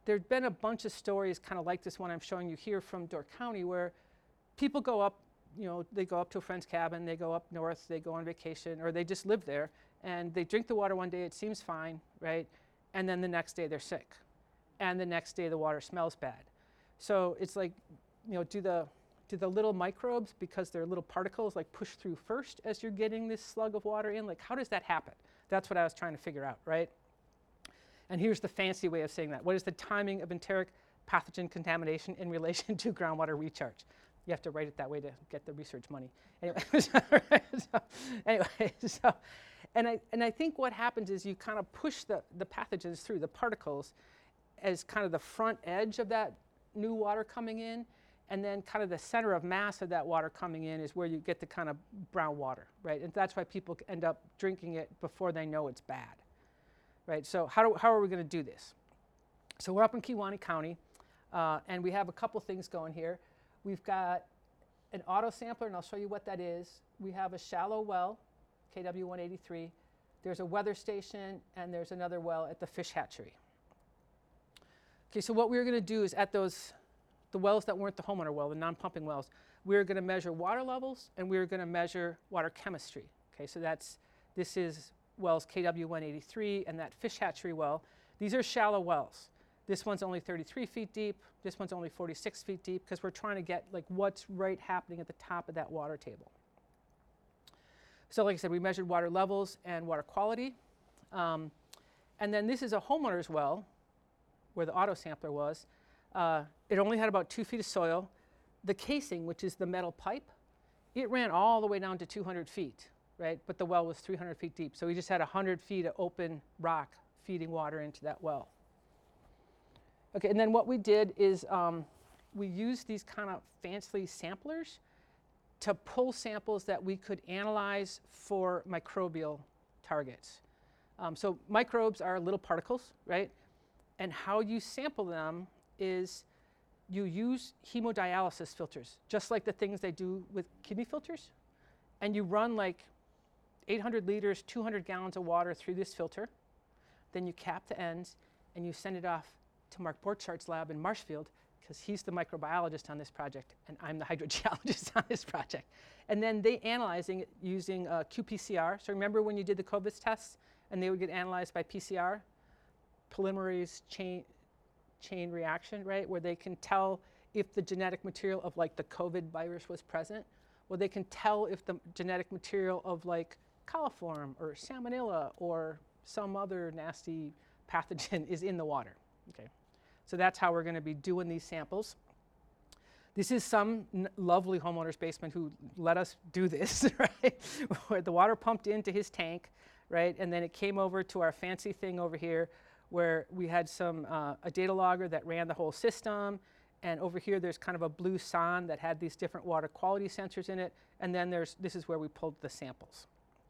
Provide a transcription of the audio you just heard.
there's been a bunch of stories kind of like this one I'm showing you here from Door County, where people go up, they go up to a friend's cabin, they go up north, they go on vacation, or they just live there, and they drink the water one day, it seems fine, right? And then the next day they're sick. And the next day the water smells bad. So it's like, do the little microbes, because they're little particles, like push through first as you're getting this slug of water in? Like, how does that happen? That's what I was trying to figure out, right? And here's the fancy way of saying that. What is the timing of enteric pathogen contamination in relation to groundwater recharge? You have to write it that way to get the research money. And I think what happens is you kind of push the pathogens through, the particles, as kind of the front edge of that new water coming in, and then kind of the center of mass of that water coming in is where you get the kind of brown water, right? And that's why people end up drinking it before they know it's bad, right? So how are we going to do this? So we're up in Kewaunee County, and we have a couple things going here. We've got an auto sampler, and I'll show you what that is. We have a shallow well, KW183. There's a weather station, and there's another well at the fish hatchery. Okay, so what we're going to do is at the wells that weren't the homeowner well, the non-pumping wells, we're going to measure water levels, and we're going to measure water chemistry. Okay, so this is wells KW183 and that fish hatchery well. These are shallow wells. This one's only 33 feet deep. This one's only 46 feet deep, because we're trying to get like what's right happening at the top of that water table. So like I said, we measured water levels and water quality. And then this is a homeowner's well, where the auto sampler was. It only had about 2 feet of soil. The casing, which is the metal pipe, it ran all the way down to 200 feet, right? But the well was 300 feet deep. So we just had 100 feet of open rock feeding water into that well. Okay, and then what we did is we used these kind of fancy samplers to pull samples that we could analyze for microbial targets. So microbes are little particles, right? And how you sample them is you use hemodialysis filters, just like the things they do with kidney filters. And you run like 800 liters, 200 gallons of water through this filter. Then you cap the ends, and you send it off to Mark Borchart's lab in Marshfield, because he's the microbiologist on this project, and I'm the hydrogeologist on this project. And then they analyzing it using qPCR. So remember when you did the COVID tests, and they would get analyzed by PCR? Polymerase chain reaction, right? Where they can tell if the genetic material of like the COVID virus was present. Well, they can tell if the genetic material of like coliform or salmonella or some other nasty pathogen is in the water. Okay, so that's how we're going to be doing these samples. This is some lovely homeowner's basement who let us do this, right? Where the water pumped into his tank, right? And then it came over to our fancy thing over here, where we had a data logger that ran the whole system. And over here, there's kind of a blue SON that had these different water quality sensors in it. And then this is where we pulled the samples.